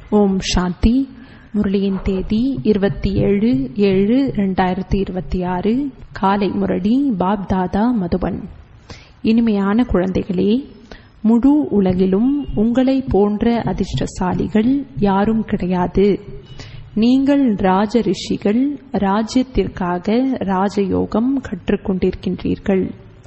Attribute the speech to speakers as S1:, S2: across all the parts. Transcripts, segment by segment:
S1: ஓம் சாந்தி. முரளியின் தேதி 27/7/2026. காலை முரளி பாப் தாதா மதுபன். இனிமையான குழந்தைகளே, முழு உலகிலும் உங்களை போன்ற அதிர்ஷ்டசாலிகள் யாரும் கிடையாது. நீங்கள் ராஜ ரிஷிகள், ராஜ்யத்திற்காக ராஜயோகம் கற்றுக்கொண்டிருக்கின்றீர்கள்.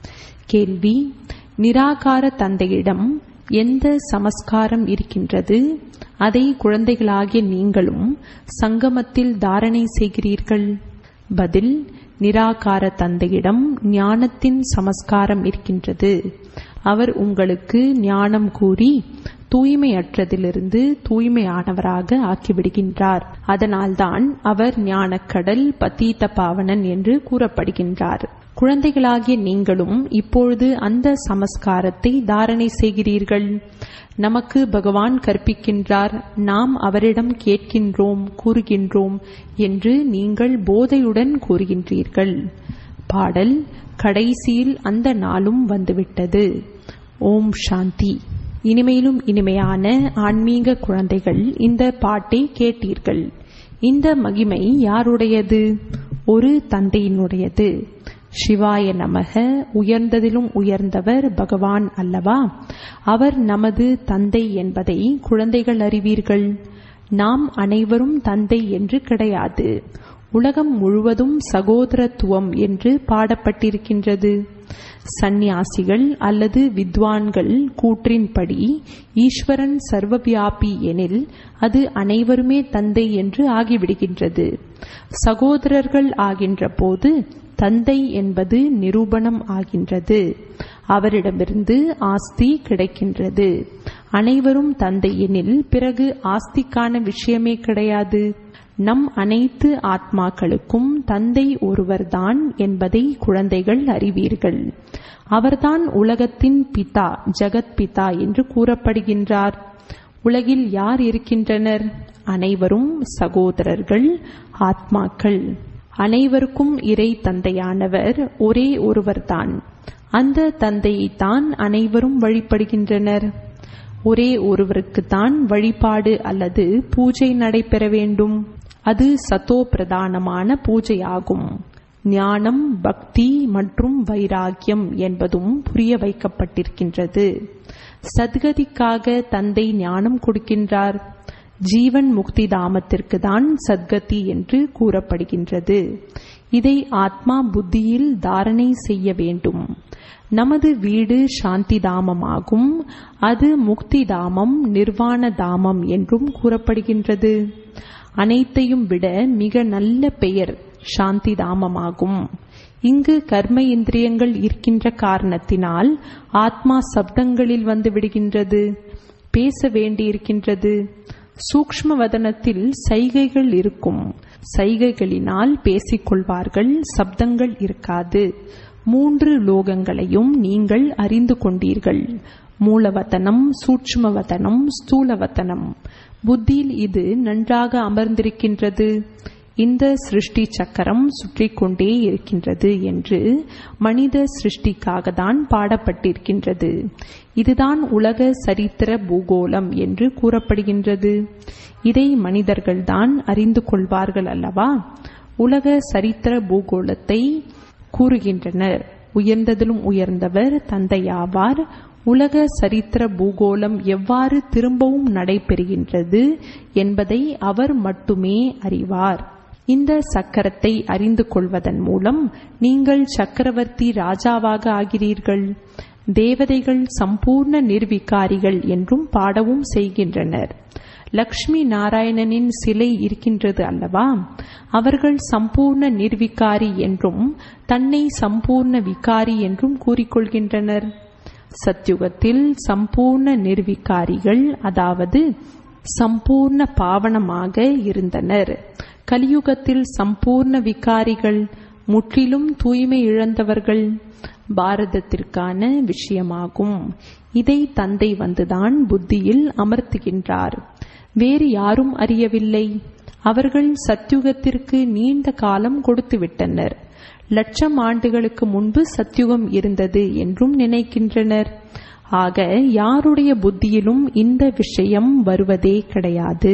S1: கேள்வி: நிராகார தந்தையிடம் எந்த சமஸ்காரம் இருக்கின்றது, அதை குழந்தைகளாகிய நீங்களும் சங்கமத்தில் தாரணை செய்கிறீர்கள்? பதில்: நிராகார தந்தையிடம் ஞானத்தின் சமஸ்காரம் இருக்கின்றது. அவர் உங்களுக்கு ஞானம் கூறி தூய்மையற்றதிலிருந்து தூய்மையானவராக ஆக்கிவிடுகின்றார். அதனால்தான் அவர் ஞானக்கடல் பதீத பாவனன் என்று கூறப்படுகின்றார். குழந்தைகளாகிய நீங்களும் இப்பொழுது அந்த சமஸ்காரத்தை தாரணை செய்கிறீர்கள். நமக்கு பகவான் கற்பிக்கின்றார், நாம் அவரிடம் கேட்கின்றோம், கூறுகின்றோம் என்று நீங்கள் போதையுடன் கூறுகின்றீர்கள். பாடல்: கடைசியில் அந்த நாளும் வந்துவிட்டது. ஓம் சாந்தி. இனிமையிலும் இனிமையான ஆன்மீக குழந்தைகள், இந்த பாட்டை கேட்டீர்கள். இந்த மகிமை யாருடையது? ஒரு தந்தையினுடையது. சிவாய நமக. உயர்ந்ததிலும் உயர்ந்தவர் பகவான் அல்லவா? அவர் நமது தந்தை என்பதை குழந்தைகள் அறிவீர்கள். நாம் அனைவரும் தந்தை என்று கிடையாது. உலகம் முழுவதும் சகோதரத்துவம் என்று பாடப்பட்டிருக்கின்றது. சந்நியாசிகள் அல்லது வித்வான்கள் கூற்றின்படி ஈஸ்வரன் சர்வவியாபி எனில் அது அனைவருமே தந்தை என்று ஆகிவிடுகின்றது. சகோதரர்கள் ஆகின்ற போது தந்தை என்பது நிரூபணம் ஆகின்றது. அவரிடமிருந்து ஆஸ்தி கிடைக்கின்றது. அனைவரும் தந்தை எனில் பிறகு ஆஸ்திக்கான விஷயமே கிடையாது. நம் அனைத்து ஆத்மாக்களுக்கும் தந்தை ஒருவர்தான் என்பதை குழந்தைகள் அறிவீர்கள். அவர்தான் உலகத்தின் பிதா, ஜகத் பிதா என்று கூறப்படுகின்றார். உலகில் யார் இருக்கின்றனர்? அனைவரும் சகோதரர்கள், ஆத்மாக்கள். அனைவருக்கும் இறை தந்தையானவர் ஒரே ஒருவர்தான். அந்த தந்தையைத்தான் அனைவரும் வழிபடுகின்றனர். ஒரே ஒருவருக்குத்தான் வழிபாடு அல்லது பூஜை நடைபெற வேண்டும். அது சத்தோ பிரதானமான பூஜையாகும். ஞானம், பக்தி மற்றும் வைராக்கியம் என்பதும் புரிய வைக்கப்பட்டிருக்கின்றது. சத்கதிக்காக தந்தை ஞானம் கொடுக்கின்றார். ஜீவன் முக்தி தாமத்திற்கு தான் சத்கதி என்று கூறப்படுகின்றது. இதை ஆத்மா புத்தியில் தாரணை செய்ய வேண்டும். நமது வீடு சாந்தி தாமமாகும். அது முக்தி தாமம், நிர்வாண தாமம் என்றும் கூறப்படுகின்றது. அனைத்தையும் விட மிக நல்ல பெயர் சாந்தி தாமமாகும். இங்கு கர்ம இந்திரியங்கள் இருக்கின்ற காரணத்தினால் ஆத்மா சப்தங்களில் வந்து விடுகின்றது. பேச வேண்டியிருக்கின்றது. சூக்ஷ்ம வதனத்தில் சைகைகள் இருக்கும். சைகைகளினால் பேசிக்கொள்வார்கள், சப்தங்கள் இருக்காது. 3 லோகங்களையும் நீங்கள் அறிந்து கொண்டீர்கள். மூலவதனம், சூட்சுமவதனம், ஸ்தூலவதனம். புத்தியில் இது நன்றாக அமர்ந்திருக்கின்றது. இந்த சிருஷ்டி சக்கரம் சுற்றிக் கொண்டே இருக்கின்றது என்று மனித சிருஷ்டிக்காக தான் பாடப்பட்டிருக்கின்றது. இதுதான் உலக சரித்திர பூகோளம் என்று கூறப்படுகின்றது. இதை மனிதர்கள்தான் அறிந்து கொள்வார்கள் அல்லவா? உலக சரித்திர பூகோளத்தை கூறுகின்றனர். உயர்ந்ததிலும் உயர்ந்தவர் தந்தையாவார். உலக சரித்திர பூகோளம் எவ்வாறு திரும்பவும் நடைபெறுகின்றது என்பதை அவர் மட்டுமே அறிவார். இந்த சக்கரத்தை அறிந்து கொள்வதன் மூலம் நீங்கள் சக்கரவர்த்தி ராஜாவாக ஆகிறீர்கள். தேவதைகள் சம்பூர்ண நிர்விகாரிகள் என்றும் பாடவும் செய்கின்றனர். லக்ஷ்மி நாராயணனின் சிலை இருக்கின்றது அல்லவா? அவர்கள் சம்பூர்ண நிர்விகாரி என்றும் தன்னை சம்பூர்ண விகாரி என்றும் கூறிக்கொள்கின்றனர். சத்யுகத்தில் சம்பூர்ண நிர்விகாரிகள், அதாவது சம்பூர்ண பாவனமாக இருந்தனர். கலியுகத்தில் சம்பூர்ண விகாரிகள், முற்றிலும் தூய்மை இழந்தவர்கள். பாரதத்திற்கான விஷயமாகும். இதை தந்தை வந்துதான் புத்தியில் அமர்த்துகின்றார். வேறு யாரும் அறியவில்லை. அவர்கள் சத்யுகத்திற்கு நீண்ட காலம் கொடுத்துவிட்டனர். லட்சம் ஆண்டுகளுக்கு முன்பு சத்யுகம் இருந்தது என்றும் நினைக்கின்றனர். ஆக யாருடைய புத்தியிலும் இந்த விஷயம் வருவதே கிடையாது.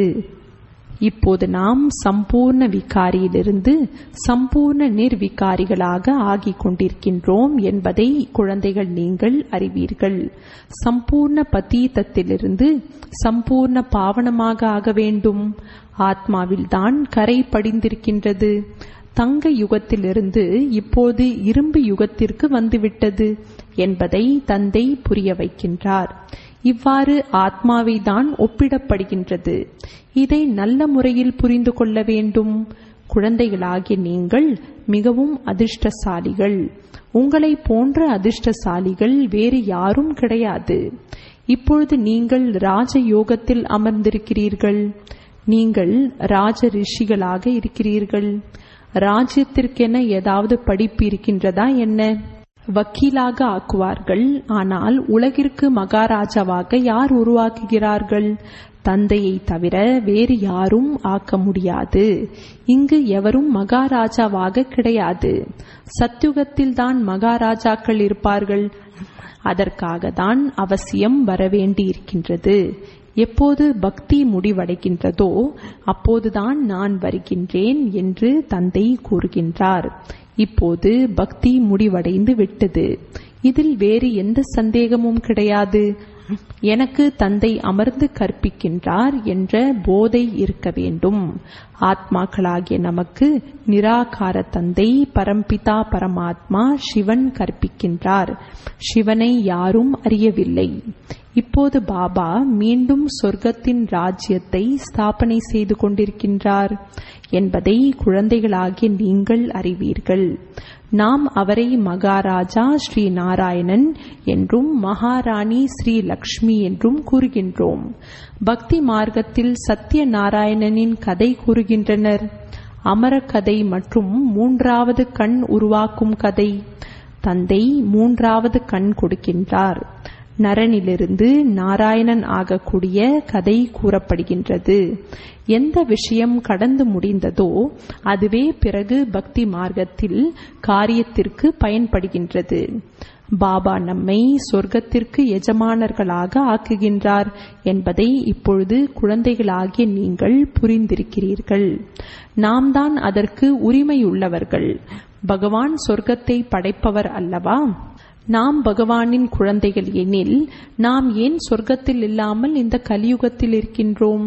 S1: இப்போது நாம் சம்பூர்ண விகாரியிலிருந்து சம்பூர்ண நிர்விகாரிகளாக ஆகிக் கொண்டிருக்கின்றோம் என்பதை குழந்தைகள் நீங்கள் அறிவீர்கள். சம்பூர்ண பதீதத்திலிருந்து சம்பூர்ண பாவனமாக ஆக வேண்டும். ஆத்மாவில்தான் கரை படிந்திருக்கின்றது. தங்க யுகத்திலிருந்து இப்போது இரும்பு யுகத்திற்கு வந்துவிட்டது என்பதை தந்தை புரிய வைக்கின்றார். இவ்வாறு ஆத்மாவை தான் ஒப்பிடப்படுகின்றது. இதை நல்ல முறையில் புரிந்து கொள்ள வேண்டும். குழந்தைகளாகிய நீங்கள் மிகவும் அதிர்ஷ்டசாலிகள். உங்களை போன்ற அதிர்ஷ்டசாலிகள் வேறு யாரும் கிடையாது. இப்பொழுது நீங்கள் ராஜயோகத்தில் அமர்ந்திருக்கிறீர்கள். நீங்கள் ராஜ ரிஷிகளாக இருக்கிறீர்கள். ராஜ்யத்திற்கென ஏதாவது படிப்பு இருக்கின்றதா என்ன? வக்கீலாக ஆக்குவார்கள். ஆனால் உலகிற்கு மகாராஜாவாக யார் உருவாக்குகிறார்கள்? தந்தையை தவிர வேறு யாரும் ஆக்க முடியாது. இங்கு எவரும் மகாராஜாவாக கிடையாது. சத்யுகத்தில் தான் மகாராஜாக்கள் இருப்பார்கள். அதற்காக தான் அவசியம் வரவேண்டியிருக்கின்றது. எப்போது பக்தி முடிவடைகின்றதோ அப்போதுதான் நான் வருகின்றேன் என்று தந்தை கூறுகின்றார். இப்போது பக்தி முடிவடைந்து விட்டது. இதில் வேறு எந்த சந்தேகமும் கிடையாது. எனக்கு தந்தை அமர்ந்து கற்பிக்கின்றார் என்ற போதை இருக்க வேண்டும். ஆத்மாக்களாகிய நமக்கு நிராகார தந்தை பரம்பிதா பரமாத்மா சிவன் கற்பிக்கின்றார். சிவனை யாரும் அறியவில்லை. இப்போது பாபா மீண்டும் சொர்க்கத்தின் ராஜ்யத்தை ஸ்தாபனை செய்து கொண்டிருக்கின்றார் என்பதை குழந்தைகளாகிய நீங்கள் அறிவீர்கள். நாம் அவரை மகாராஜா ஸ்ரீ நாராயணன் என்றும் மகாராணி ஸ்ரீ லக்ஷ்மி என்றும் கூறுகின்றோம். பக்தி மார்க்கத்தில் சத்திய நாராயணனின் கதை கூறுகின்றனர். அமர கதை மற்றும் மூன்றாவது கண் உருவாக்கும் கதை. தந்தை மூன்றாவது கண் கொடுக்கின்றார். நரனிலிருந்து நாராயணன் ஆகக்கூடிய கதை கூறப்படுகின்றது. எந்த விஷயம் கடந்து முடிந்ததோ அதுவே பிறகு பக்தி மார்க்கத்தில் காரியத்திற்கு பயன்படுகின்றது. பாபா நம்மை சொர்க்கத்திற்கு எஜமானர்களாக ஆக்குகின்றார் என்பதை இப்பொழுது குழந்தைகளாகிய நீங்கள் புரிந்திருக்கிறீர்கள். நாம் தான் அதற்கு உரிமையுள்ளவர்கள். பகவான் சொர்க்கத்தை படைப்பவர் அல்லவா? நாம் பகவானின் குழந்தைகள் எனில் நாம் ஏன் சொர்க்கத்தில் இல்லாமல் இந்த கலியுகத்தில் இருக்கின்றோம்?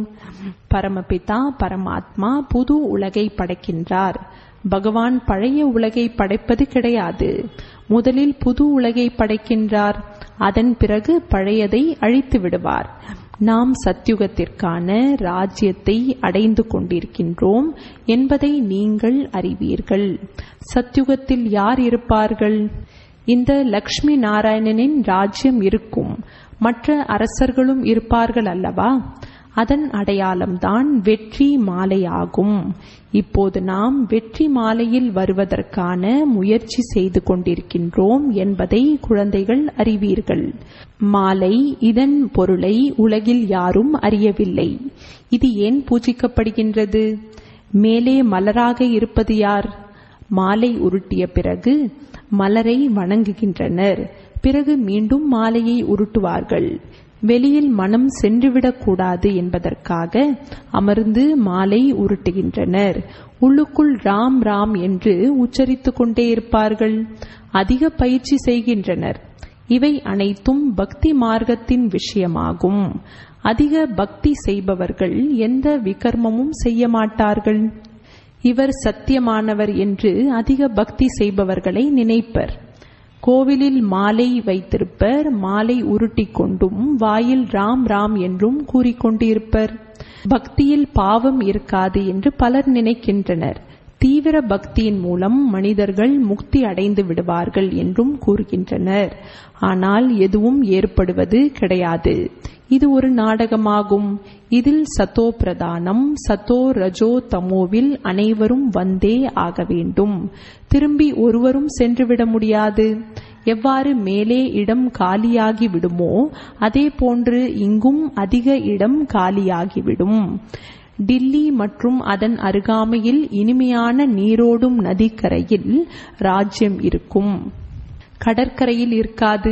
S1: பரமபிதா பரமாத்மா புது உலகை படைக்கின்றார். பகவான் பழைய உலகை படைப்பது கிடையாது. முதலில் புது உலகை படைக்கின்றார். அதன் பிறகு பழையதை அழித்து விடுவார். நாம் சத்யுகத்திற்கான ராஜ்யத்தை அடைந்து கொண்டிருக்கின்றோம் என்பதை நீங்கள் அறிவீர்கள். சத்யுகத்தில் யார் இருப்பார்கள்? இந்த லக்ஷ்மி நாராயணனின் ராஜ்யம் இருக்கும். மற்ற அரசர்களும் இருப்பார்கள் அல்லவா? அதன் அடையாளம்தான் வெற்றி மாலை ஆகும். இப்போது நாம் வெற்றி மாலையில் வருவதற்கான முயற்சி செய்து கொண்டிருக்கின்றோம் என்பதை குழந்தைகள் அறிவீர்கள். மாலை இதன் பொருளை உலகில் யாரும் அறியவில்லை. இது ஏன் பூஜிக்கப்படுகின்றது? மேலே மலராக இருப்பது யார்? மாலை உருட்டிய பிறகு மலரை வணங்குகின்றனர். பிறகு மீண்டும் மாலையை உருட்டுவார்கள். வெளியில் மனம் சென்றுவிடக் கூடாது என்பதற்காக அமர்ந்து மாலை உருட்டுகின்றனர். உள்ளுக்குள் ராம் ராம் என்று உச்சரித்துக் கொண்டே இருப்பார்கள். அதிக பயிற்சி செய்கின்றனர். இவை அனைத்தும் பக்தி மார்க்கத்தின் விஷயமாகும். அதிக பக்தி செய்பவர்கள் எந்த விகர்மமும் செய்ய மாட்டார்கள். இவர் சத்தியமானவர் என்று அதிக பக்தி செய்பவர்களை நினைப்பர். கோவிலில் மாலை வைத்திருப்பர். மாலை உருட்டிக் கொண்டும் வாயில் ராம் ராம் என்றும் கூறிக்கொண்டிருப்பர். பக்தியில் பாவம் இருக்காது என்று பலர் நினைக்கின்றனர். தீவிர பக்தியின் மூலம் மனிதர்கள் முக்தி அடைந்து விடுவார்கள் என்றும் கூறுகின்றனர். ஆனால் எதுவும் ஏற்படுவது கிடையாது. இது ஒரு நாடகமாகும். இதில் சத்தோ பிரதானம், சத்தோ ரஜோ தமோவில் அனைவரும் வந்தே ஆக வேண்டும். திரும்பி ஒருவரும் சென்றுவிட முடியாது. எவ்வாறு மேலே இடம் காலியாகி விடுமோ அதே போன்று இங்கும் அதிக இடம் காலியாகிவிடும். டில்லி மற்றும் அதன் அருகாமையில் இனிமையான நீரோடும் நதிக்கரையில் ராஜ்யம் இருக்கும். கடற்கரையில் இருக்காது.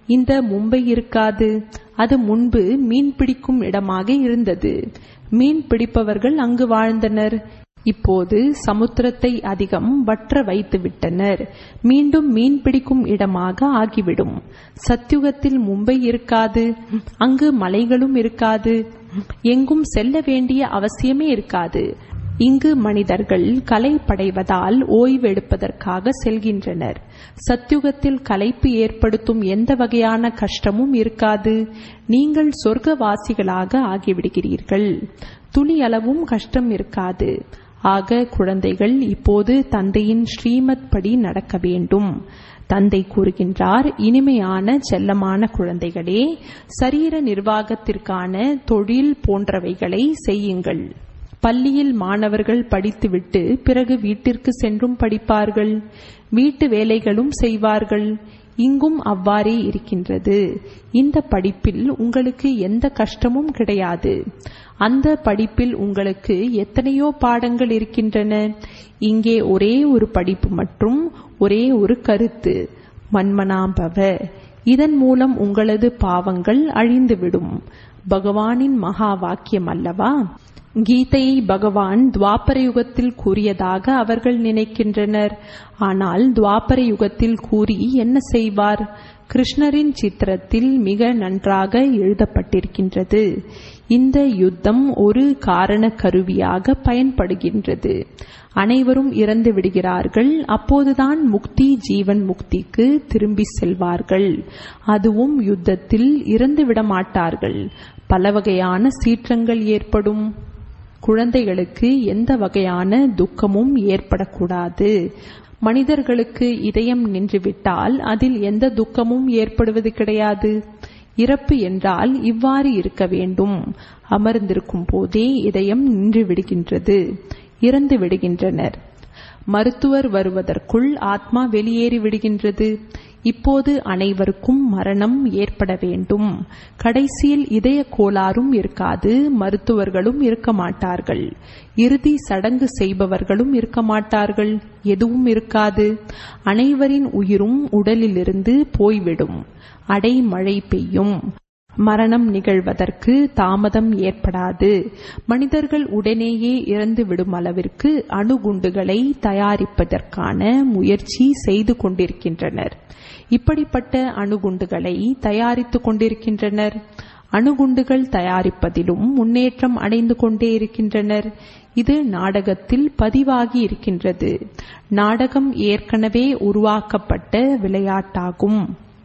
S1: இந்த மும்பை இருக்காது. அது முன்பு மீன் பிடிக்கும் இடமாக இருந்தது. மீன் பிடிப்பவர்கள் அங்கு வாழ்ந்தனர். இப்போது சமுத்திரத்தை அதிகம் வற்ற வைத்து விட்டனர். மீண்டும் மீன் பிடிக்கும் இடமாக ஆகிவிடும். சத்யுகத்தில் மும்பை இருக்காது. அங்கு மலைகளும் இருக்காது. எங்கும் செல்ல வேண்டிய அவசியமே இருக்காது. இங்கு மனிதர்கள் களைப்படைவதால் ஓய்வெடுப்பதற்காக செல்கின்றனர். சத்யுகத்தில் களைப்பு ஏற்படுத்தும் எந்த வகையான கஷ்டமும் இருக்காது. நீங்கள் சொர்க்கவாசிகளாக ஆகிவிடுகிறீர்கள். துளி அளவும் கஷ்டம் இருக்காது. ஆக குழந்தைகள் இப்போது தந்தையின் ஸ்ரீமத் படி நடக்க வேண்டும். தந்தை கூறுகின்றார், இனிமையான செல்லமான குழந்தைகளே, சரீர நிர்வாகத்திற்கான தொழில் போன்றவைகளை செய்யுங்கள். பள்ளியில் மாணவர்கள் படித்துவிட்டு பிறகு வீட்டிற்கு சென்றும் படிப்பார்கள். வீட்டு வேலைகளும் செய்வார்கள். இங்கும் அவ்வாறே இருக்கின்றது. இந்த படிப்பில் உங்களுக்கு எந்த கஷ்டமும் கிடையாது. அந்த படிப்பில் உங்களுக்கு எத்தனையோ பாடங்கள் இருக்கின்றன. இங்கே ஒரே ஒரு படிப்பு மற்றும் ஒரே ஒரு கருத்து, மன்மனாபவ. இதன் மூலம் உங்களது பாவங்கள் அழிந்துவிடும். பகவானின் மகா வாக்கியம் அல்லவா? கீதையை பகவான் துவாபர யுகத்தில் கூறியதாக அவர்கள் நினைக்கின்றனர். ஆனால் துவாபர யுகத்தில் கூறி என்ன செய்வார்? கிருஷ்ணரின் சித்திரத்தில் மிக நன்றாக எழுதப்பட்டிருக்கின்றது. இந்த யுத்தம் ஒரு காரண கருவியாக பயன்படுகின்றது. அனைவரும் இறந்து விடுகிறார்கள். அப்போதுதான் முக்தி ஜீவன் முக்திக்கு திரும்பி செல்வார்கள். அதுவும் யுத்தத்தில் இறந்து விட மாட்டார்கள். பல வகையான சீற்றங்கள் ஏற்படும். குழந்தைகளுக்கு எந்த வகையான துக்கமும் ஏற்படக்கூடாது. மனிதர்களுக்கு இதயம் நின்றுவிட்டால் அதில் எந்த துக்கமும் ஏற்படுவது கிடையாது. இறப்பு என்றால் இவ்வாறு இருக்க வேண்டும். அமர்ந்திருக்கும் போதே இதயம் நின்று விடுகின்றது. இறந்து விடுகின்றனர். மருத்துவர் வருவதற்குள் ஆத்மா வெளியேறி விடுகின்றது. இப்போது அனைவருக்கும் மரணம் ஏற்பட வேண்டும். கடைசியில் இதய கோளாறும் இருக்காது. மருத்துவர்களும் இருக்க மாட்டார்கள். இறுதி சடங்கு செய்பவர்களும் இருக்க மாட்டார்கள். எதுவும் இருக்காது. அனைவரின் உயிரும் உடலிலிருந்து போய்விடும். அடைமழை பெய்யும். மரணம் நிகழ்வதற்கு தாமதம் ஏற்படாது. மனிதர்கள் உடனேயே இறந்து விடும் அளவிற்கு அணுகுண்டுகளை தயாரிப்பதற்கான முயற்சி செய்து கொண்டிருக்கின்றனர். இப்படிப்பட்ட அணுகுண்டுகளை தயாரித்துக் கொண்டிருக்கின்றனர். அணுகுண்டுகள் தயாரிப்பதிலும் முன்னேற்றம் அடைந்து கொண்டே இருக்கின்றனர். இது நாடகத்தில் பதிவாகி இருக்கின்றது. நாடகம் ஏற்கனவே உருவாக்கப்பட்ட விளையாட்டாகும்.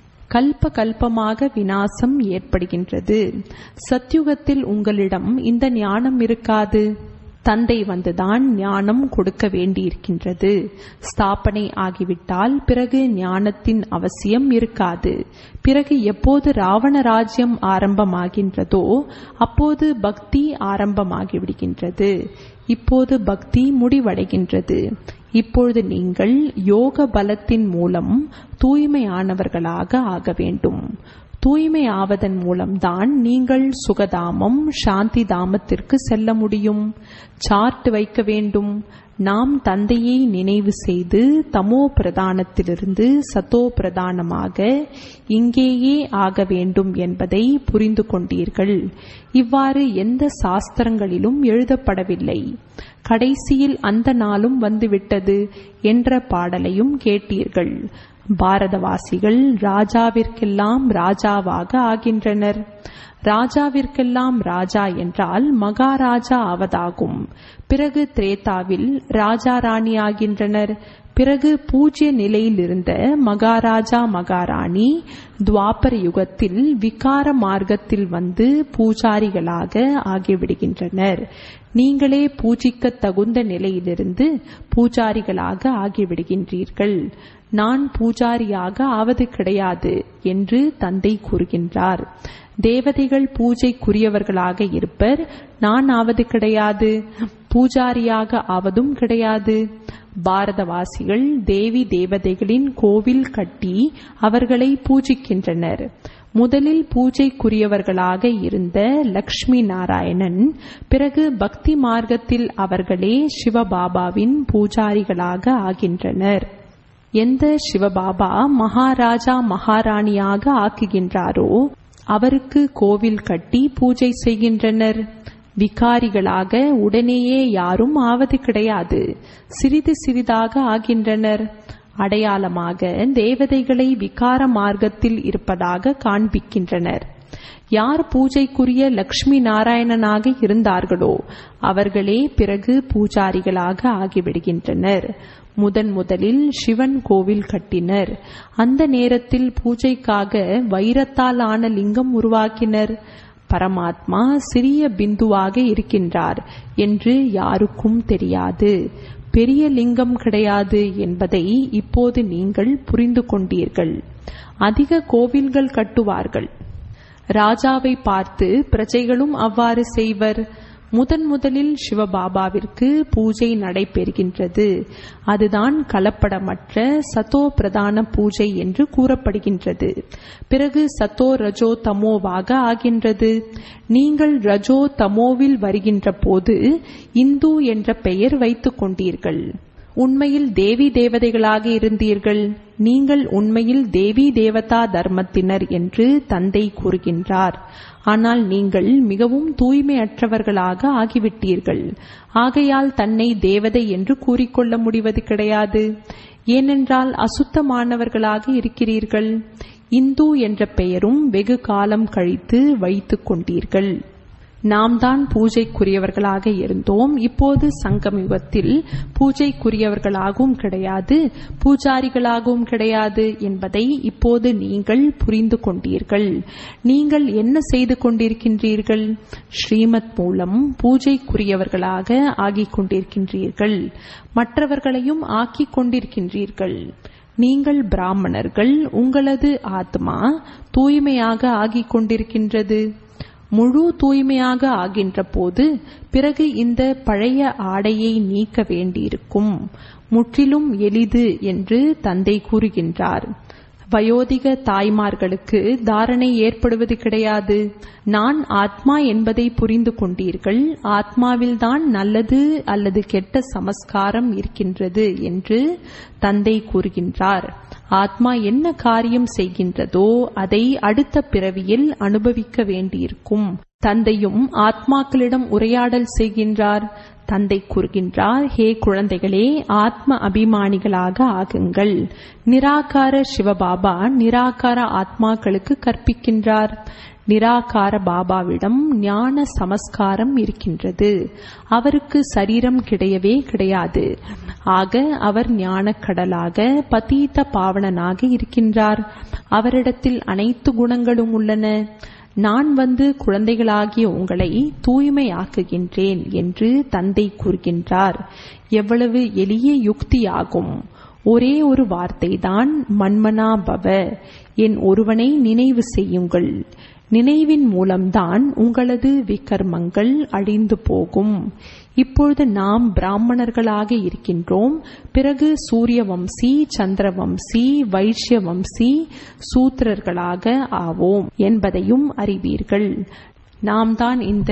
S1: கல்ப கல்பமாக விநாசம் ஏற்படுகின்றது. சத்யுகத்தில் உங்களிடம் இந்த ஞானம் இருக்காது. தந்தை வந்துதான் ஞானம் கொடுக்க வேண்டியிருக்கின்றது. ஸ்தாபனை ஆகிவிட்டால் பிறகு ஞானத்தின் அவசியம் இருக்காது. பிறகு எப்போது ராவண ராஜ்யம் ஆரம்பமாகின்றதோ அப்போது பக்தி ஆரம்பமாகிவிடுகின்றது. இப்போது பக்தி முடிவடைகின்றது. இப்பொழுது நீங்கள் யோக பலத்தின் மூலம் தூய்மையானவர்களாக ஆக வேண்டும். தூய்மை ஆவதன் மூலம்தான் நீங்கள் சுகதாமம் சாந்தி தாமத்திற்கு செல்ல முடியும். சார்ட் வைக்க வேண்டும். நாம் தந்தையை நினைவு செய்து தமோ பிரதானத்திலிருந்து சத்தோ பிரதானமாக இங்கேயே ஆக வேண்டும் என்பதை புரிந்து கொண்டீர்கள். இவ்வாறு எந்த சாஸ்திரங்களிலும் எழுதப்படவில்லை. கடைசியில் அந்த நாளும் வந்துவிட்டது என்ற பாடலையும் கேட்டீர்கள். பாரதவாசிகள் ராஜாவிற்கெல்லாம் ராஜாவாக ஆகின்றனர். ராஜாவிற்கெல்லாம் ராஜா என்றால் மகாராஜா ஆவதாகும். பிறகு திரேதாவில் ராஜா ராணி ஆகின்றனர். பிறகு பூஜ்ய நிலையில் இருந்த மகாராஜா மகாராணி துவாபர யுகத்தில் விகார மார்க்கத்தில் வந்து பூஜாரிகளாக ஆகிவிடுகின்றனர். நீங்களே பூஜிக்க தகுந்த நிலையிலிருந்து பூஜாரிகளாக ஆகிவிடுகின்றீர்கள். நான் பூஜாரியாக ஆவது கிடையாது என்று தந்தை கூறுகின்றார். தேவதைகள் பூஜைக்குரியவர்களாக இருப்பர். நான் ஆவது கிடையாது. பூஜாரியாக ஆவதும் கிடையாது. பாரதவாசிகள் தேவி தேவதைகளின் கோவில் கட்டி அவர்களை பூஜிக்கின்றனர். முதலில் பூஜைக்குரியவர்களாக இருந்த லக்ஷ்மி நாராயணன் பிறகு பக்தி மார்க்கத்தில் அவர்களே சிவபாபாவின் பூஜாரிகளாக ஆகின்றனர். எந்த சிவபாபா மகாராஜா மகாராணியாக ஆக்குகின்றாரோ அவருக்கு கோவில் கட்டி பூஜை செய்கின்றனர். விகாரிகளாக உடனேயே யாரும் ஆவது கிடையாது. சிறிது சிறிதாக ஆகின்றனர். அடையாளமாக தேவதைகளை விகார மார்க்கத்தில் இருப்பதாக காண்பிக்கின்றனர். யார் பூஜைக்குரிய லக்ஷ்மி நாராயணனாக இருந்தார்களோ அவர்களே பிறகு பூஜாரிகளாக ஆகிவிடுகின்றனர். முதலில் சிவன் கோவில் கட்டினர். அந்த நேரத்தில் பூஜைக்காக வைரத்தால் ஆன லிங்கம் உருவாக்கினர். பரமாத்மா சிறிய பிந்துவாக இருக்கின்றார் என்று யாருக்கும் தெரியாது. பெரிய லிங்கம் கிடையாது என்பதை இப்போது நீங்கள் புரிந்து கொண்டீர்கள். அதிக கோவில்கள் கட்டுவார்கள். ராஜாவை பார்த்து பிரஜைகளும் அவ்வாறு செய்வர். முதலில் சிவபாபாவிற்கு பூஜை நடைபெறுகின்றது. அதுதான் கலப்படமற்ற சதோ பிரதான பூஜை என்று கூறப்படுகின்றது. பிறகு சதோ ரஜோ தமோவாக ஆகின்றது. நீங்கள் ரஜோ தமோவில் வருகின்ற போது இந்து என்ற பெயர் வைத்துக் கொண்டீர்கள். உண்மையில் தேவி தேவதைகளாக இருந்தீர்கள். நீங்கள் உண்மையில் தேவி தேவதா தர்மத்தினர் என்று தந்தை கூறுகின்றார். ஆனால் நீங்கள் மிகவும் தூய்மையற்றவர்களாக ஆகிவிட்டீர்கள். ஆகையால் தன்னை தேவதை என்று கூறிக்கொள்ள முடிவது கிடையாது. ஏனென்றால் அசுத்தமானவர்களாக இருக்கிறீர்கள். இந்து என்ற பெயரும் வெகு காலம் கழித்து வைத்துக் கொண்டீர்கள். நாம் தான் பூஜைக்குரியவர்களாக இருந்தோம். இப்போது சங்கமயுகத்தில் பூஜைக்குரியவர்களாகவும் கிடையாது, பூஜாரிகளாகவும் கிடையாது என்பதை இப்போது நீங்கள் புரிந்து கொண்டீர்கள். நீங்கள் என்ன செய்து கொண்டிருக்கின்றீர்கள்? ஸ்ரீமத் மூலம் பூஜைக்குரியவர்களாக ஆகிக் கொண்டிருக்கின்றீர்கள். மற்றவர்களையும் ஆக்கிக் கொண்டிருக்கின்றீர்கள். நீங்கள் பிராமணர்கள். உங்களது ஆத்மா தூய்மையாக ஆகிக் கொண்டிருக்கின்றது. முழு தூய்மையாக ஆகின்ற போது பிறகு இந்த பழைய ஆடையை நீக்க வேண்டியிருக்கும். முற்றிலும் எளிது என்று தந்தை கூறுகின்றார். வயோதிக தாய்மார்களுக்கு தாரணை ஏற்படுவது கிடையாது. நான் ஆத்மா என்பதை புரிந்து கொண்டீர்கள். ஆத்மாவில்தான் நல்லது அல்லது கெட்ட சமஸ்காரம் இருக்கின்றது என்று தந்தை கூறுகின்றார். ஆத்மா என்ன காரியம் செய்கின்றதோ அதை அடுத்த பிறவியில் அனுபவிக்க வேண்டியிருக்கும். தந்தையும் ஆத்மாக்களிடம் உரையாடல் செய்கின்றார். தந்தை கூறுகின்றார், ஹே குழந்தைகளே, ஆத்ம அபிமானிகளாக ஆகுங்கள். நிராகார சிவபாபா நிராகார ஆத்மாக்களுக்கு கற்பிக்கின்றார். நிராகார பாபாவிடம் ஞான சமஸ்காரம் இருக்கின்றது. அவருக்கு சரீரம் கிடையவே கிடையாது. ஆக அவர் ஞான கடலாக பதீத பாவனனாக இருக்கின்றார். அவரிடத்தில் அனைத்து குணங்களும் உள்ளன. நான் வந்து குழந்தைகளாகிய உங்களை தூய்மையாக்குகின்றேன் என்று தந்தை கூறுகின்றார். எவ்வளவு எளிய யுக்தியாகும்! ஒரே ஒரு வார்த்தைதான், மன்மனா பவ, என் ஒருவனை நினைவு செய்யுங்கள். நினைவின் மூலம்தான் உங்களது விகர்மங்கள் அழிந்து போகும். இப்பொழுது நாம் பிராமணர்களாக இருக்கின்றோம். பிறகு சூரிய வம்சி, சந்திரவம்சி, வைஷ்ய வம்சி, சூத்திரர்களாக ஆவோம் என்பதையும் அறிவீர்கள். நாம் தான் இந்த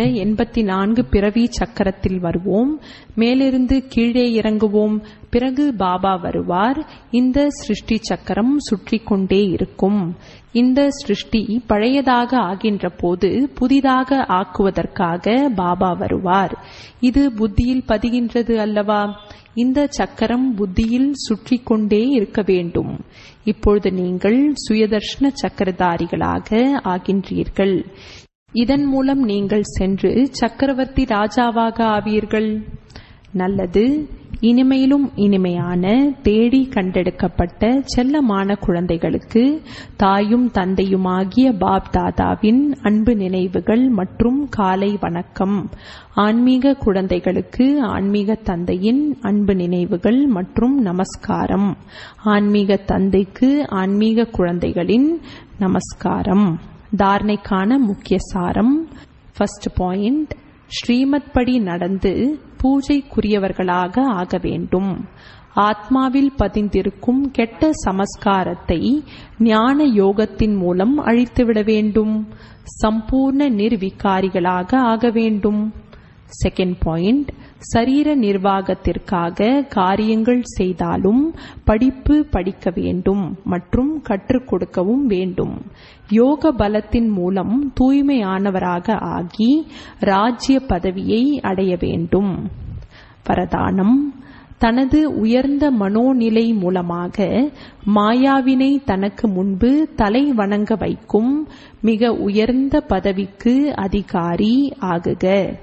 S1: 84 பிறவி சக்கரத்தில் வருவோம். மேலிருந்து கீழே இறங்குவோம். பிறகு பாபா வருவார். இந்த சிருஷ்டி சக்கரம் சுற்றி கொண்டே இருக்கும். இந்த சிருஷ்டி பழையதாக ஆகின்ற போது புதிதாக ஆக்குவதற்காக பாபா வருவார். இது புத்தியில் பதிகின்றது அல்லவா? இந்த சக்கரம் புத்தியில் சுற்றி கொண்டே இருக்க வேண்டும். இப்பொழுது நீங்கள் சுயதர்ஷன சக்கரதாரிகளாக ஆகின்றீர்கள். இதன் மூலம் நீங்கள் சென்று சக்கரவர்த்தி ராஜாவாக ஆவீர்கள். நல்லது. இனிமையிலும் இனிமையான தேடி கண்டெடுக்கப்பட்ட செல்லமான குழந்தைகளுக்கு தாயும் தந்தையுமாகிய பாப் தாதாவின் அன்பு நினைவுகள் மற்றும் காலை வணக்கம். ஆன்மீக குழந்தைகளுக்கு ஆன்மீக தந்தையின் அன்பு நினைவுகள் மற்றும் நமஸ்காரம். ஆன்மீக தந்தைக்கு ஆன்மீக குழந்தைகளின் நமஸ்காரம். தாரணைக்கான முக்கிய சாரம். ஃபர்ஸ்ட் பாயிண்ட், ஸ்ரீமத் படி நடந்து பூஜைக்குரியவர்களாக ஆக வேண்டும். ஆத்மாவில் பதிந்திருக்கும் கெட்ட சமஸ்காரத்தை ஞான யோகத்தின் மூலம் அழித்துவிட வேண்டும். சம்பூர்ண நிர்விகாரிகளாக ஆக வேண்டும். செகண்ட் பாயிண்ட், சரீர நிர்வாகத்திற்காக காரியங்கள் செய்தாலும் படிப்பு படிக்க வேண்டும் மற்றும் கற்றுக் கொடுக்கவும் வேண்டும். யோக பலத்தின் மூலம் தூய்மையானவராக ஆகி ராஜ்ய பதவியை அடைய வேண்டும். வரதானம்: தனது உயர்ந்த மனோநிலை மூலமாக மாயாவினை தனக்கு முன்பு தலை வணங்க வைக்கும் மிக உயர்ந்த பதவிக்கு அதிகாரி ஆகுக.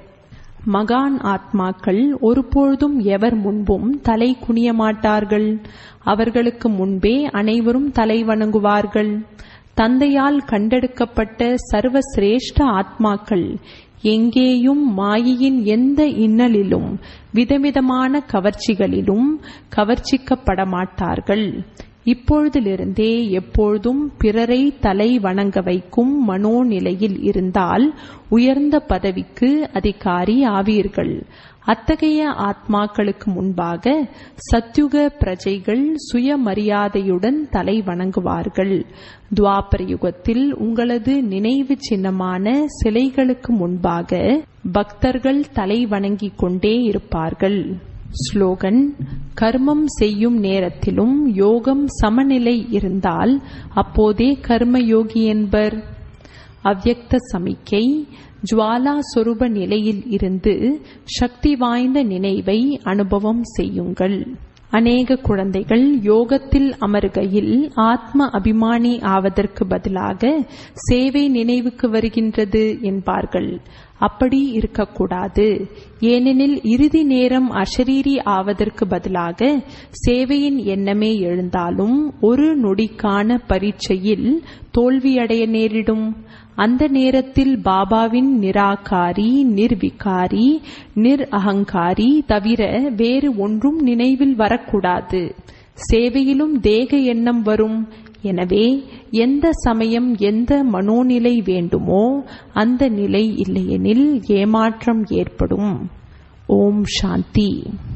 S1: மகான் ஆத்மாக்கள் ஒருபொழுதும் எவர் முன்பும் தலை குனிய மாட்டார்கள். அவர்களுக்கு முன்பே அனைவரும் தலை வணங்குவார்கள். தந்தையால் கண்டெடுக்கப்பட்ட சர்வசிரேஷ்ட ஆத்மாக்கள் எங்கேயும் மாயையின் எந்த இன்னலிலும் விதவிதமான கவர்ச்சிகளிலும் கவர்ச்சிக்கப்பட மாட்டார்கள். இப்பொழுதிலிருந்தே எப்பொழுதும் பிறரை தலை வணங்க வைக்கும் மனோநிலையில் இருந்தால் உயர்ந்த பதவிக்கு அதிகாரி ஆவீர்கள். அத்தகைய ஆத்மாக்களுக்கு முன்பாக சத்யுக பிரஜைகள் சுயமரியாதையுடன் தலை வணங்குவார்கள். துவாபர யுகத்தில் உங்களது நினைவு சின்னமான சிலைகளுக்கு முன்பாக பக்தர்கள் தலை வணங்கிக் கொண்டே இருப்பார்கள். ஸ்லோகன்: கர்மம் செய்யும் நேரத்திலும் யோகம் சமநிலை இருந்தால் அப்போதே கர்மயோகி என்பர். அவ்யக்த சமிக்கை: ஜுவாலா சொரூப நிலையில் இருந்து சக்தி வாய்ந்த நினைவை அனுபவம் செய்யுங்கள். அநேக குழந்தைகள் யோகத்தில் அமர்கையில் ஆத்ம அபிமானி ஆவதற்கு பதிலாக சேவை நினைவுக்கு வருகின்றது என்பார்கள். அப்படி இருக்கக்கூடாது. ஏனெனில் இறுதி நேரம் அஷரீரி ஆவதற்கு பதிலாக சேவையின் எண்ணமே எழுந்தாலும் ஒரு நொடிக்கான பரீட்சையில் தோல்வியடைய நேரிடும். அந்த நேரத்தில் பாபாவின் நிராகாரி, நிர்விகாரி, அகங்காரி தவிர வேறு ஒன்றும் நினைவில் வரக்கூடாது. சேவையிலும் தேக எண்ணம் வரும். எனவே எந்த சமயம் எந்த மனோநிலை வேண்டுமோ அந்த நிலை இல்லையெனில் ஏமாற்றம் ஏற்படும். ஓம் சாந்தி.